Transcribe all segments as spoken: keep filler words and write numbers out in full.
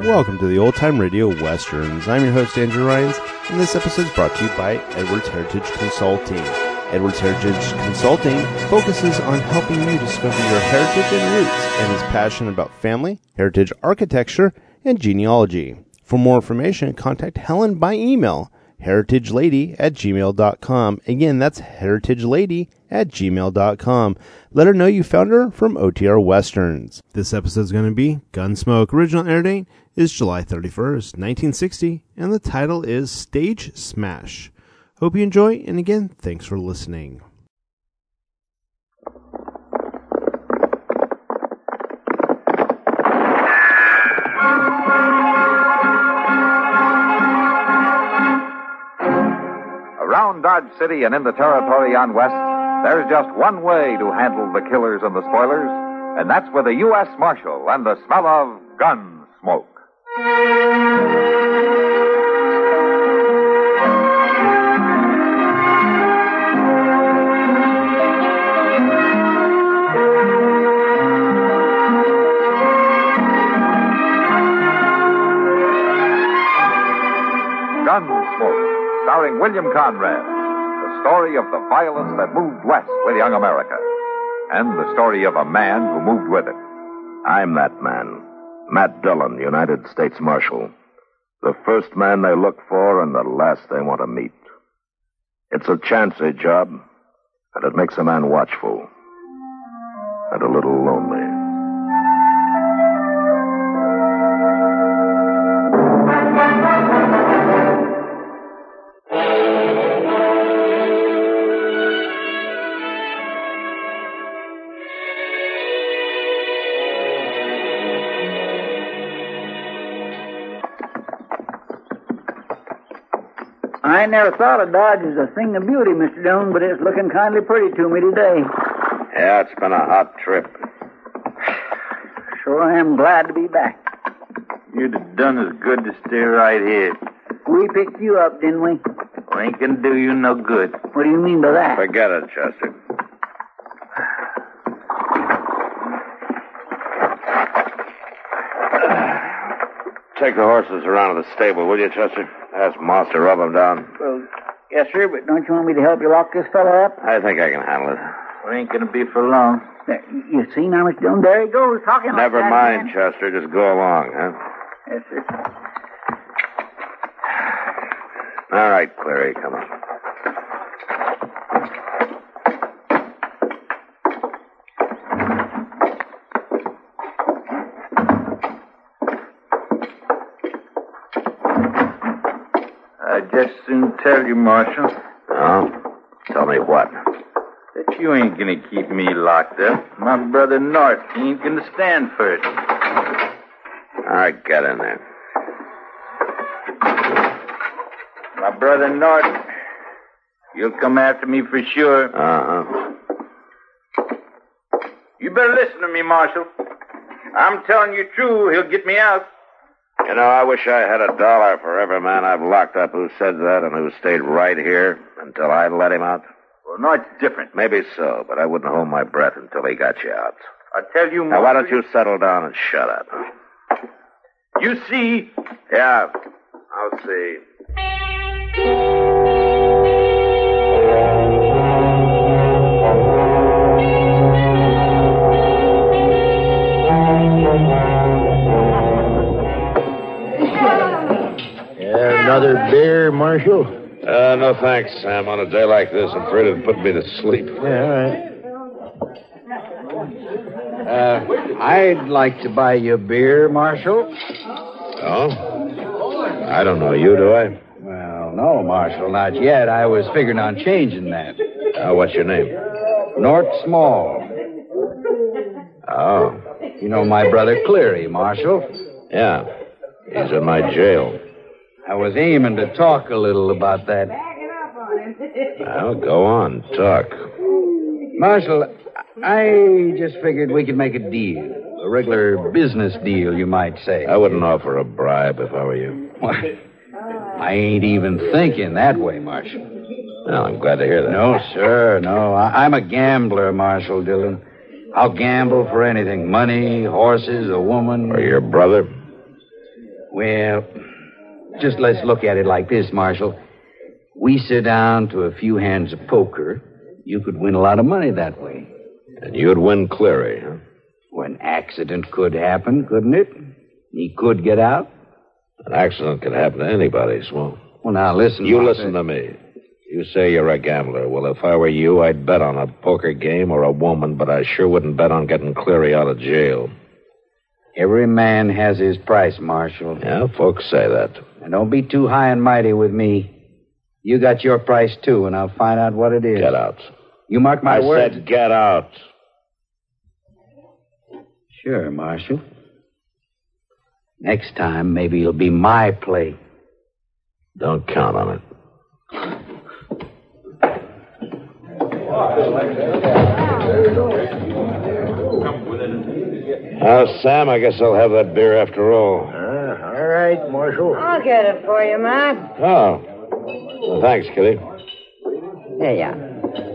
Welcome to the Old Time Radio Westerns. I'm your host, Andrew Rhynes, and this episode is brought to you by Edwards Heritage Consulting. Edwards Heritage Consulting focuses on helping you discover your heritage and roots and is passionate about family, heritage architecture, and genealogy. For more information, contact Helen by email, heritagelady at gmail dot com. Again, that's heritagelady at gmail dot com. Let her know you found her from O T R Westerns. This episode is going to be Gunsmoke. Original air date is July thirty-first, nineteen sixty, and the title is Stage Smash. Hope you enjoy, and again, thanks for listening. Around Dodge City and in the territory on West, there's just one way to handle the killers and the spoilers, and that's with a U S Marshal and the smell of gun smoke. Gunsmoke, starring William Conrad. The story of the violence that moved west with young America. And the story of a man who moved with it. I'm that man. Matt Dillon, United States Marshal. The first man they look for and the last they want to meet. It's a chancy job, and it makes a man watchful. And a little lonely. I never thought of Dodge as a thing of beauty, Mister Dillon, but it's looking kindly pretty to me today. Yeah, it's been a hot trip. Sure am glad to be back. You'd have done as good to stay right here. We picked you up, didn't we? We ain't gonna do you no good. What do you mean by that? Forget it, Chester. Take the horses around to the stable, will you, Chester? Ask Moss to rub them down. Well, yes, sir, but don't you want me to help you lock this fellow up? I think I can handle it. We ain't gonna be for long. There, you see now, Mister Dillon, there he goes, talking Never like that mind, again. Chester. Just go along, huh? Yes, sir. All right, Clary, come on. I'd just soon tell you, Marshal, Oh? Tell me what? that you ain't gonna keep me locked up. My brother North, he ain't gonna stand for it. All right, get in there. My brother North, you'll come after me for sure. Uh-huh. You better listen to me, Marshal. I'm telling you true, he'll get me out. You know, I wish I had a dollar for every man I've locked up who said that and who stayed right here until I let him out. Well, North's different. Maybe so, but I wouldn't hold my breath until he got you out. I tell you, Now, why don't Marshal, you settle down and shut up? You see, Yeah, I'll see. Another beer, Marshal? Uh, no thanks, Sam. On a day like this, I'm afraid it'd put me to sleep. Yeah, all right. Uh, I'd like to buy you a beer, Marshal. Oh? I don't know you, do I? Well, no, Marshal, not yet. I was figuring on changing that. Uh, what's your name? Nort Small. Oh. You know my brother Cleary, Marshal. Yeah. He's in my jail. I was aiming to talk a little about that. Well, go on. Talk. Marshal, I just figured we could make a deal. A regular business deal, you might say. I wouldn't offer a bribe if I were you. Why, I ain't even thinking that way, Marshal. Well, I'm glad to hear that. No, sir, no. I, I'm a gambler, Marshal Dillon. I'll gamble for anything. Money, horses, a woman. Or your brother? Well, just let's look at it like this, Marshal. We sit down to a few hands of poker. You could win a lot of money that way. And you'd win Cleary, huh? Well, an accident could happen, couldn't it? He could get out. An accident can happen to anybody, Swamp. Well, now, listen. You Marshal. listen to me. You say you're a gambler. Well, if I were you, I'd bet on a poker game or a woman, but I sure wouldn't bet on getting Cleary out of jail. Every man has his price, Marshal. Yeah, folks say that. And don't be too high and mighty with me. You got your price, too, and I'll find out what it is. Get out. You mark my I words. said get out. Sure, Marshal. Next time, maybe it'll be my play. Don't count on it. Uh, Sam, I guess I'll have that beer after all. Uh, all right, Marshal. I'll get it for you, Matt. Oh. Well, thanks, Kitty. There you are.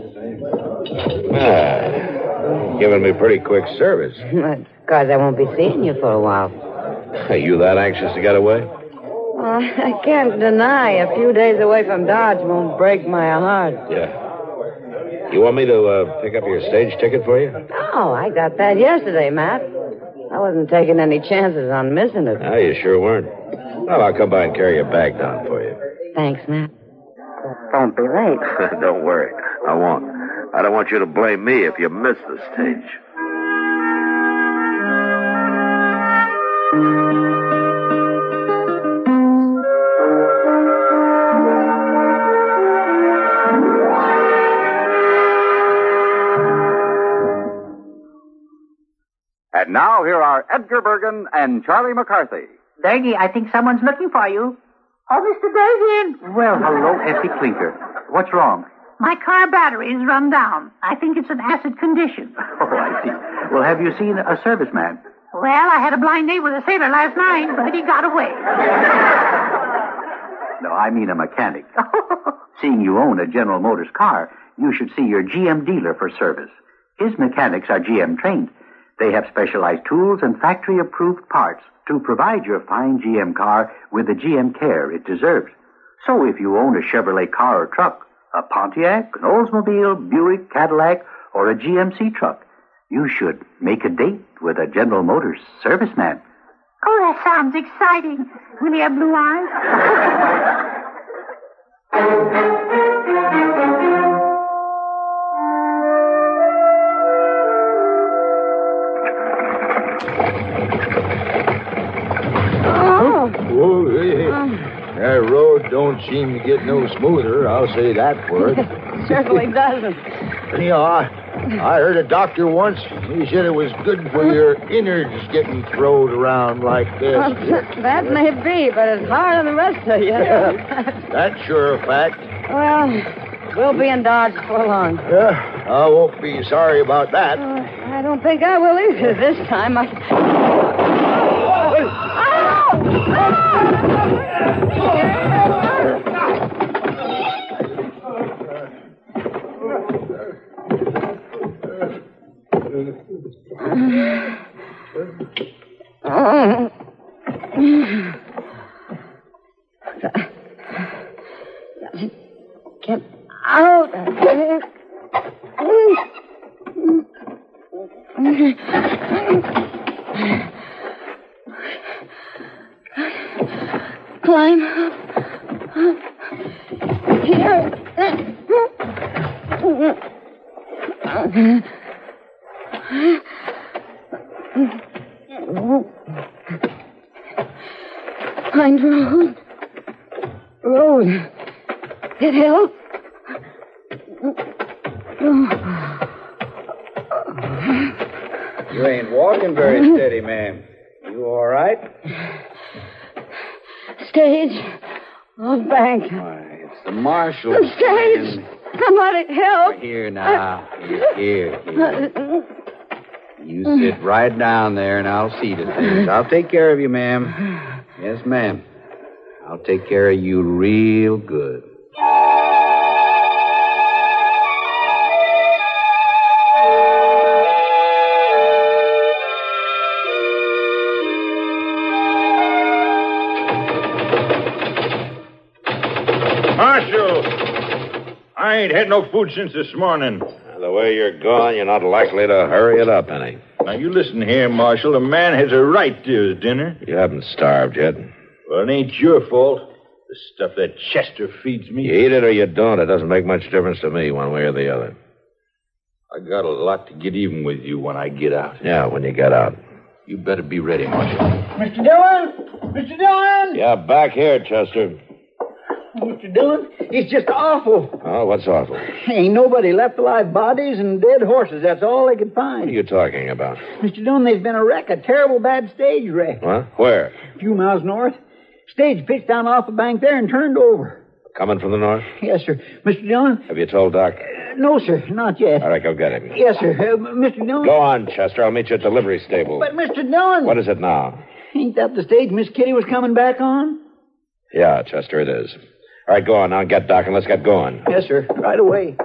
Ah, giving me pretty quick service. That's because I won't be seeing you for a while. Are you that anxious to get away? Well, I can't deny a few days away from Dodge won't break my heart. Yeah. You want me to uh, pick up your stage ticket for you? Oh, I got that yesterday, Matt. I wasn't taking any chances on missing it. Ah, you sure weren't. Well, I'll come by and carry your bag down for you. Thanks, Matt. Don't be late. Don't worry. I won't. I don't want you to blame me if you miss the stage. And now here are Edgar Bergen and Charlie McCarthy. Bergie, I think someone's looking for you. Oh, Mister Bergen. Well, hello, Effie Clinker. What's wrong? My car battery is run down. I think it's an acid condition. Oh, I see. Well, have you seen a serviceman? Well, I had a blind date with a sailor last night, but he got away. No, I mean a mechanic. Seeing you own a General Motors car, you should see your G M dealer for service. His mechanics are G M trained. They have specialized tools and factory-approved parts to provide your fine G M car with the G M care it deserves. So if you own a Chevrolet car or truck, a Pontiac, an Oldsmobile, Buick, Cadillac, or a G M C truck, you should make a date with a General Motors serviceman. Oh, that sounds exciting. Will he have blue eyes? Oh, hey. That road don't seem to get no smoother. I'll say that for it. Certainly doesn't. You know, I, I heard a doctor once. He said it was good for your innards getting thrown around like this. Well, that may be, but it's hard on the rest of you. That's sure a fact. Well, we'll be in Dodge for long. Yeah, I won't be sorry about that. Uh, I don't think I will either this time. I... Get out of here. Climb up. Here. Find road. Road. It help. You ain't walking very steady, ma'am. You all right? Stage. Oh, bank. Why, it's the marshal. The stage. Somebody help. Here now. Here, here, here. You sit right down there and I'll see to things. I'll take care of you, ma'am. Yes, ma'am. I'll take care of you real good. I ain't had no food since this morning. The way you're going, you're not likely to hurry it up any. Now, you listen here, Marshal. A man has a right to his dinner. You haven't starved yet. Well, it ain't your fault. The stuff that Chester feeds me. You eat it or you don't. It doesn't make much difference to me one way or the other. I got a lot to get even with you when I get out. Yeah, when you get out. You better be ready, Marshal. Mister Dillon! Mister Dillon! Yeah, back here, Chester. Mister Dillon, it's just awful. Oh, what's awful? Ain't nobody left alive. Bodies and dead horses. That's all they could find. What are you talking about? Mister Dillon, there's been a wreck, a terrible bad stage wreck. What? Where? A few miles north. Stage pitched down off the bank there and turned over. Coming from the north? Yes, sir. Mister Dillon? Have you told Doc? Uh, no, sir, not yet. All right, go get him. Yes, sir. Uh, Mister Dillon? Go on, Chester. I'll meet you at the livery stable. But, Mister Dillon... What is it now? Ain't that the stage Miss Kitty was coming back on? Yeah, Chester, it is. All right, go on now. Get Doc and let's get going. Yes, sir. Right away.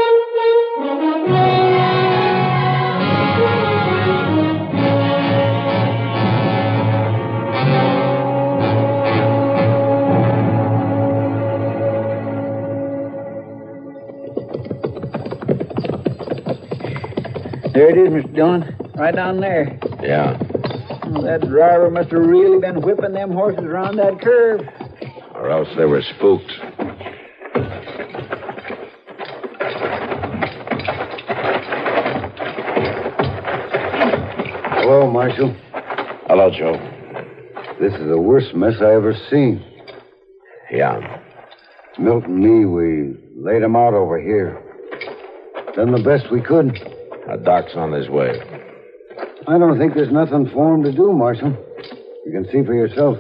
There it is, Mister Dillon. Right down there. Yeah. Oh, that driver must have really been whipping them horses around that curve. Or else they were spooked. Hello, Marshal. Hello, Joe. This is the worst mess I ever seen. Yeah. Milt and me, we laid him out over here. Done the best we could. Uh, Doc's on his way. I don't think there's nothing for him to do, Marshal. You can see for yourself.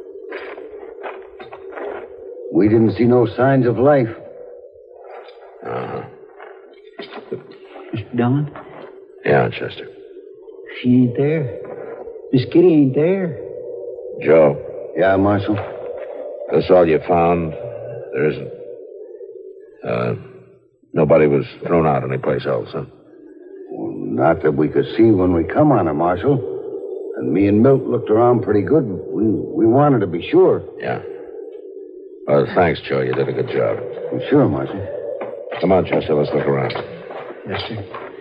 We didn't see no signs of life. Uh-huh. Mister Dillon? Yeah, Chester. She ain't there. Miss Kitty ain't there. Joe. Yeah, Marshal. That's all you found? There isn't... Uh, nobody was thrown out anyplace else, huh? Well, not that we could see when we come on her, Marshal. And me and Milt looked around pretty good. We we wanted to be sure. Yeah. Well, thanks, Joe. You did a good job. Well, sure, Marshal. Come on, Chester. Let's look around. Yes, sir.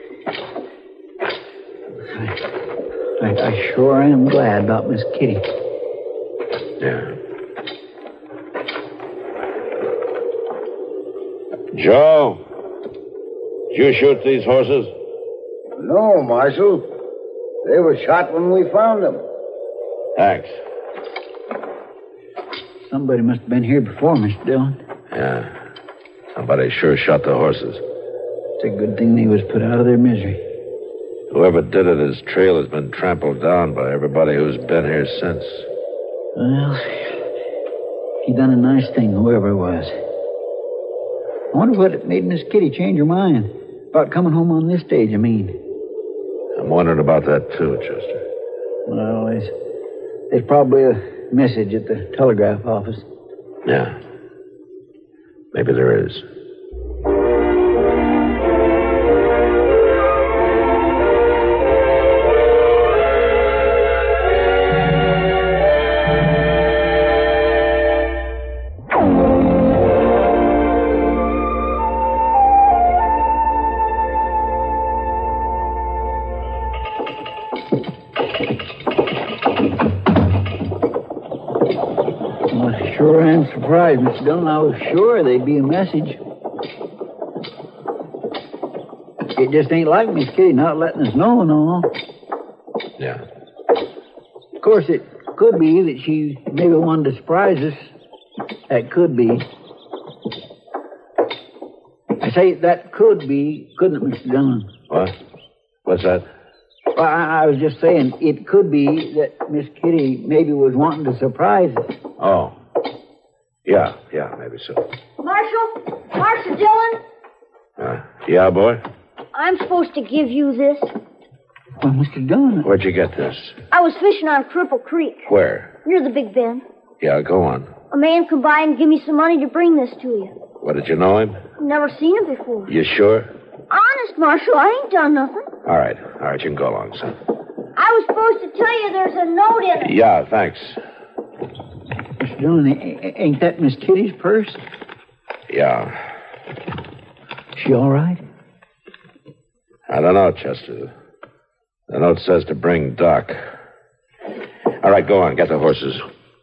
I, I, I sure am glad about Miss Kitty. Yeah. Joe, did you shoot these horses? No, Marshal. They were shot when we found them. Thanks. Somebody must have been here before, Mister Dillon. Yeah. Somebody sure shot the horses. It's a good thing they was put out of their misery. Whoever did it, his trail has been trampled down by everybody who's been here since. Well, he done a nice thing, whoever it was. I wonder what made Miss Kitty change her mind about coming home on this stage, I mean. I'm wondering about that, too, Chester. Well, there's, there's probably a message at the telegraph office. Yeah. Maybe there is. Sure am surprised, Mister Dillon. I was sure there'd be a message. It just ain't like Miss Kitty not letting us know and all. Yeah. Of course, it could be that she maybe wanted to surprise us. That could be. I say that could be, couldn't it, Mister Dillon? What? What's that? Well, I, I was just saying it could be that Miss Kitty maybe was wanting to surprise us. Oh. Yeah, yeah, maybe so. Marshal? Marshal Dillon? Uh, yeah, boy? I'm supposed to give you this. Well, Mister Dillon... Where'd you get this? I was fishing on Cripple Creek. Where? Near the Big Bend. Yeah, go on. A man come by and give me some money to bring this to you. What, did you know him? Never seen him before. You sure? Honest, Marshal, I ain't done nothing. All right, all right, you can go along, son. I was supposed to tell you there's a note in it. Yeah, thanks. Mister Dillon, ain't that Miss Kitty's purse? Yeah. She all right? I don't know, Chester. The note says to bring Doc. All right, go on. Get the horses.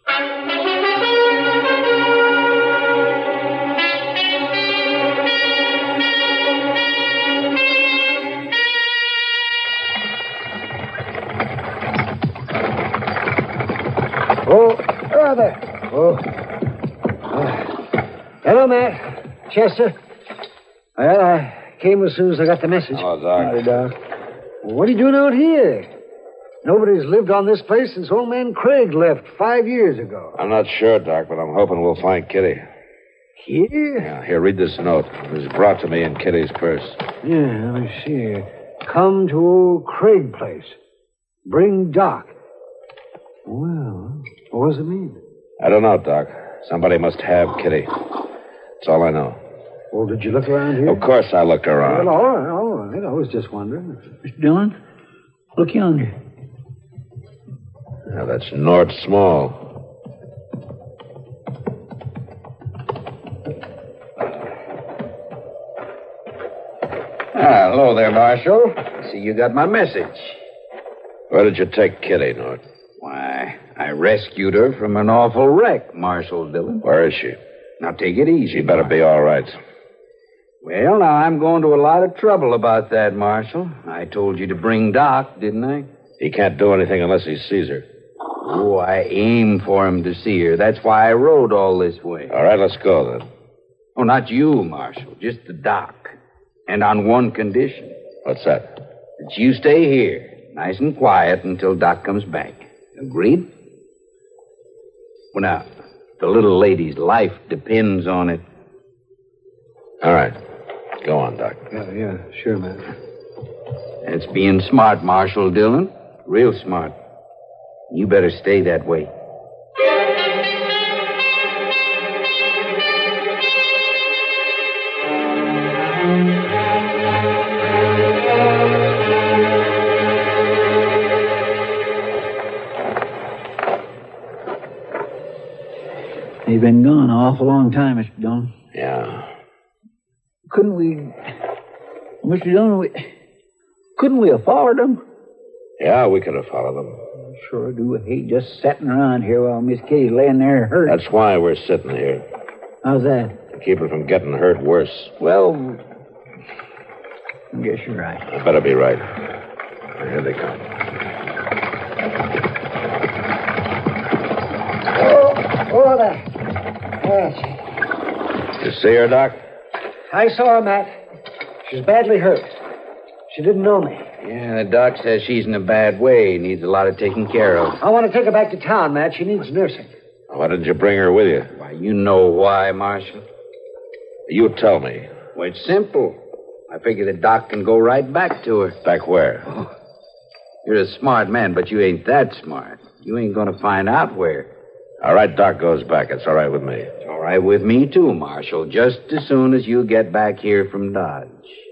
Oh, brother. Oh. Uh, hello, Matt. Chester. Well, I came as soon as I got the message. Hello, Doc. Howdy, Doc. Well, what are you doing out here? Nobody's lived on this place since old man Craig left five years ago. I'm not sure, Doc, but I'm hoping we'll find Kitty. Here? Yeah, here, read this note. It was brought to me in Kitty's purse. Yeah, let me see here. Come to old Craig place. Bring Doc. Well, what does it mean? I don't know, Doc. Somebody must have Kitty. That's all I know. Well, did you look around here? Of course I looked around. Well, all right, all right. I was just wondering. Mister Dillon, look yonder. Now, that's Nort Small. Ah, hello there, Marshal. I see you got my message. Where did you take Kitty, Nort? Why, I rescued her from an awful wreck, Marshal Dillon. Where is she? Now, take it easy. She better be all right. Well, now, I'm going to a lot of trouble about that, Marshal. I told you to bring Doc, didn't I? He can't do anything unless he sees her. Oh, I aim for him to see her. That's why I rode all this way. All right, let's go, then. Oh, not you, Marshal. Just the Doc. And on one condition. What's that? That you stay here, nice and quiet, until Doc comes back. Agreed? Well, now, the little lady's life depends on it. All right. Go on, Doc. Yeah, yeah, sure, man. That's being smart, Marshal Dillon. Real smart. You better stay that way. They've been gone an awful long time, Mister Dillon. Yeah. Couldn't we... Mister Dillon, we... couldn't we have followed them? Yeah, we could have followed them. Sure do hate just sitting around here while Miss Kitty's laying there hurt. That's why we're sitting here. How's that? To keep her from getting hurt worse. Well, I guess you're right. I better be right. Here they come. Oh, oh, there. Yes. You see her, Doc? I saw her, Matt. She's badly hurt. She didn't know me. Yeah, the doc says she's in a bad way. Needs a lot of taking care of. I want to take her back to town, Matt. She needs nursing. Why didn't you bring her with you? Why, you know why, Marshal. You tell me. Well, it's simple. I figure the doc can go right back to her. Back where? Oh, you're a smart man, but you ain't that smart. You ain't going to find out where. All right, Doc goes back. It's all right with me. It's all right with me, too, Marshal. Just as soon as you get back here from Dodge.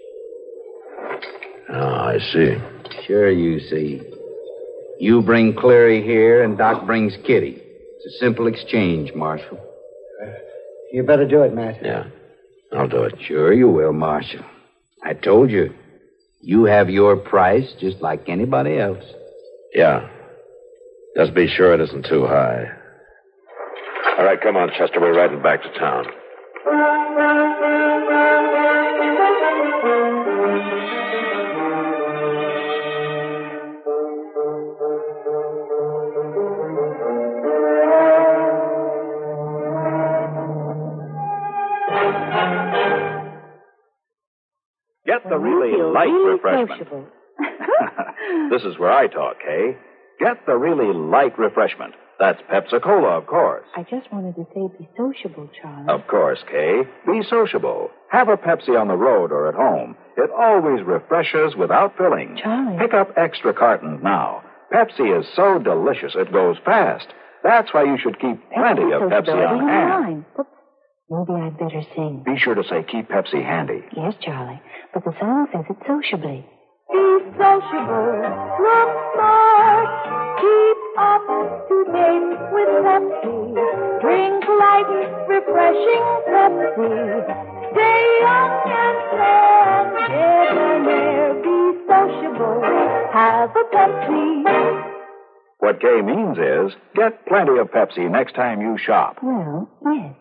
Oh, I see. Sure you see. You bring Cleary here, and Doc brings Kitty. It's a simple exchange, Marshal. You better do it, Matt. Yeah, I'll do it. Sure you will, Marshal. I told you. You have your price just like anybody else. Yeah. Just be sure it isn't too high. All right, come on, Chester. We're riding back to town. Get the really light refreshment. This is where I talk, Kay. Get the really light refreshment. That's Pepsi-Cola, of course. I just wanted to say be sociable, Charlie. Of course, Kay. Be sociable. Have a Pepsi on the road or at home. It always refreshes without filling. Charlie. Pick up extra cartons now. Pepsi is so delicious it goes fast. That's why you should keep plenty of Pepsi on hand. Oops. Maybe I'd better sing. Be sure to say keep Pepsi handy. Yes, Charlie. But the song says it sociably. Be sociable. Look smart. Keep up to date with Pepsi. Drink light, refreshing Pepsi. Stay young and fresh, debonair, be sociable, have a Pepsi. What Kay means is, get plenty of Pepsi next time you shop. Well, yes.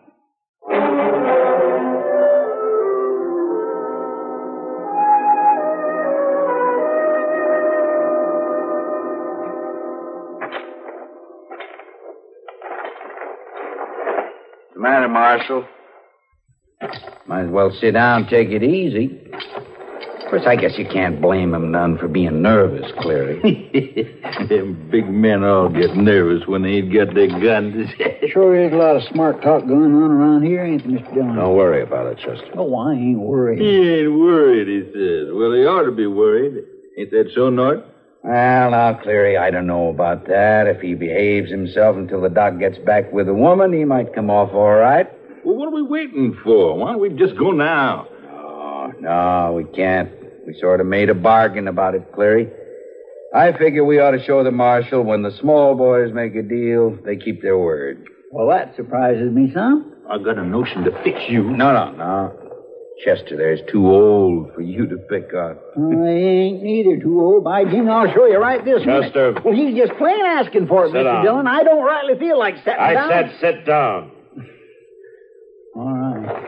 What's the matter, Marshal? Might as well sit down and take it easy. Of course, I guess you can't blame him none for being nervous, Cleary. Them big men all get nervous when they ain't got their guns. Sure is a lot of smart talk going on around here, ain't there, Mister Dillon? Don't worry about it, Chester. Oh, I ain't worried. He ain't worried, he says. Well, he ought to be worried. Ain't that so, Nort? Well, now, Cleary, I don't know about that. If he behaves himself until the doc gets back with the woman, he might come off all right. Well, what are we waiting for? Why don't we just go now? No, no, we can't. We sort of made a bargain about it, Cleary. I figure we ought to show the marshal when the small boys make a deal, they keep their word. Well, that surprises me some. I got a notion to fix you. No, no, no. Chester there's too old for you to pick on. I ain't neither too old. By Jing, I'll show you right this Chester. minute. Well, he's just plain asking for it, Sit Mister down. Dillon. I don't rightly feel like sitting I down. said sit down. All right.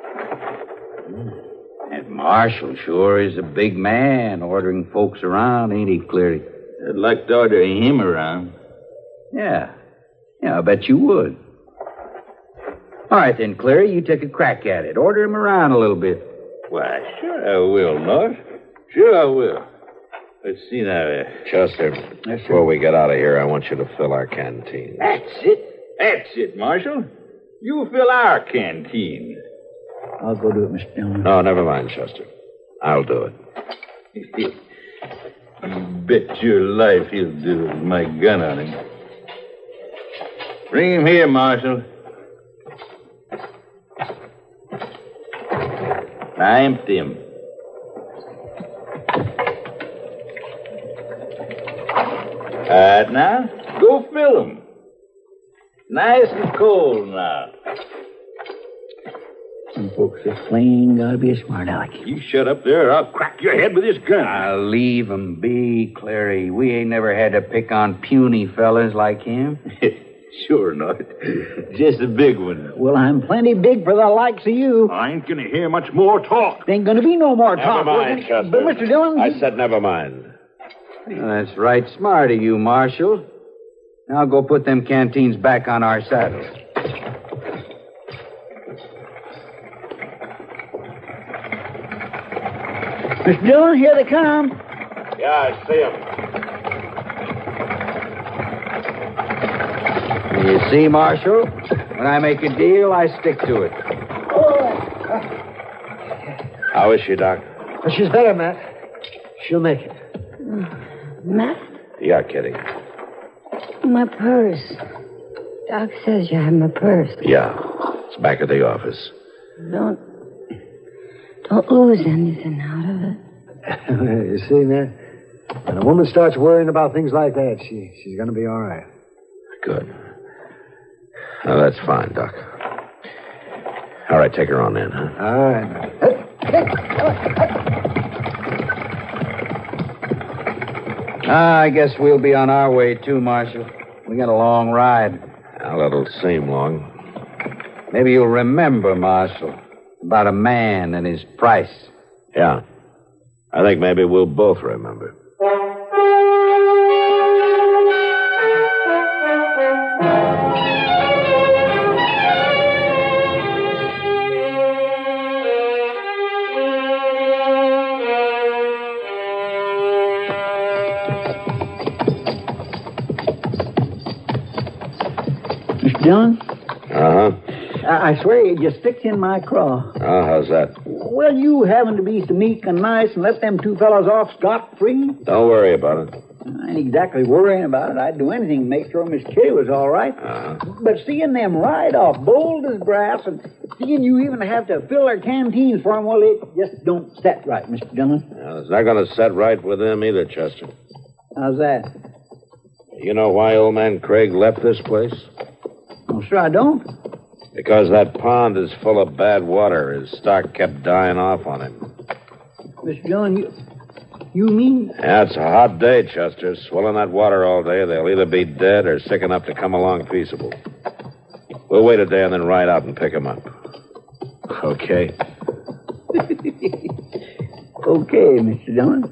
That marshal sure is a big man ordering folks around, ain't he, Cleary? I'd like to order him around. Yeah. Yeah, I bet you would. All right, then, Cleary, you take a crack at it. Order him around a little bit. Why, sure I will, Nort. Sure I will. Let's see now. Uh, Chester, before we get out of here, I want you to fill our canteen. That's it. That's it, Marshal. You fill our canteen. I'll go do it, Mister Dillon. No, never mind, Chester. I'll do it. You bet your life he'll do it with my gun on him. Bring him here, Marshal. Now empty him. All right, now, go fill him. Nice and cold now. Some folks are plain gotta be a smart aleck. You shut up there or I'll crack your head with this gun. I'll leave him be, Clary. We ain't never had to pick on puny fellas like him. Sure not. Just a big one. Well, I'm plenty big for the likes of you. I ain't gonna hear much more talk. There ain't gonna be no more Never talk. mind, Chester. But, Mister Dillon... I said never mind. Well, that's right smart of you, Marshal. Now go put them canteens back on our saddles. Mister Dillon, here they come. Yeah, I see them. You see, Marshal? When I make a deal, I stick to it. How is she, Doc? Well, she's better, Matt. She'll make it. Matt, Yeah, Kitty. my purse. Doc says you have my purse. Yeah. It's back at the office. Don't, don't lose anything out of it. You see, Matt, when a woman starts worrying about things like that, she she's going to be all right. Good. Now, that's fine, Doc. All right, take her on then, huh? All right, Matt. Ah, I guess we'll be on our way, too, Marshal. We got a long ride. Well, it'll seem long. Maybe you'll remember, Marshal, about a man and his price. Yeah. I think maybe we'll both remember. Mister Dillon, Uh-huh. I, I swear you just fixed in my craw. Oh, how's that? Well, you having to be so meek and nice and let them two fellows off scot-free? Don't worry about it. I ain't exactly worrying about it. I'd do anything to make sure Miss Kitty was all right. Uh-huh. But seeing them ride off bold as brass and seeing you even have to fill their canteens for them, well, it just don't set right, Mister Dillon. Well, it's not going to set right with them either, Chester. How's that? You know why old man Craig left this place? Well, sure I don't. Because that pond is full of bad water. His stock kept dying off on him. Mister Dillon, you, you mean... Yeah, it's a hot day, Chester. Swilling that water all day, they'll either be dead or sick enough to come along peaceable. We'll wait a day and then ride out and pick them up. Okay? Okay, Mister Dillon.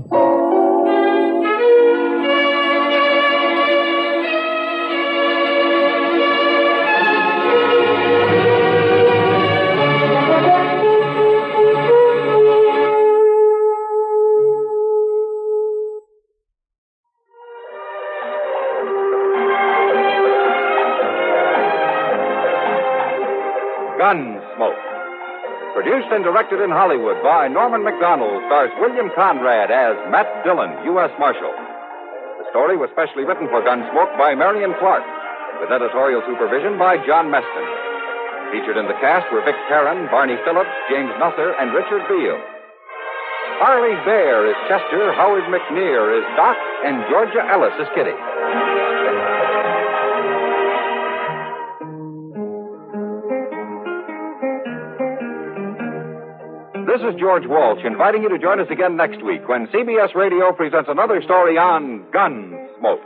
Gunsmoke. Produced and directed in Hollywood by Norman Macdonald, stars William Conrad as Matt Dillon, U S Marshal. The story was specially written for Gunsmoke by Marion Clark, with editorial supervision by John Meston. Featured in the cast were Vic Perrin, Barney Phillips, James Nusser, and Richard Beale. Harley Bear is Chester, Howard McNear is Doc, and Georgia Ellis is Kitty. This is George Walsh inviting you to join us again next week when C B S Radio presents another story on Gunsmoke.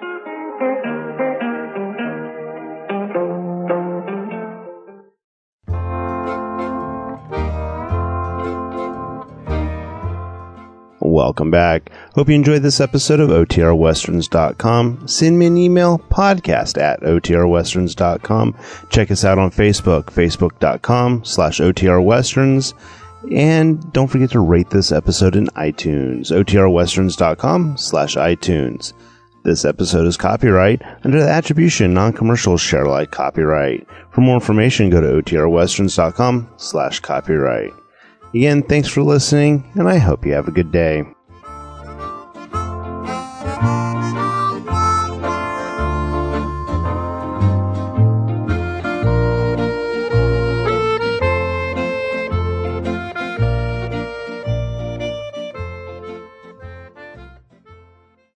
Welcome back. Hope you enjoyed this episode of O T R Westerns dot com. Send me an email, podcast at O T R Westerns dot com. Check us out on Facebook, facebook dot com slash O T R Westerns. And don't forget to rate this episode in iTunes, O T R Westerns dot com slash iTunes. This episode is copyright under the attribution non-commercial share alike copyright. For more information, go to O T R Westerns dot com slash copyright. Again, thanks for listening, and I hope you have a good day.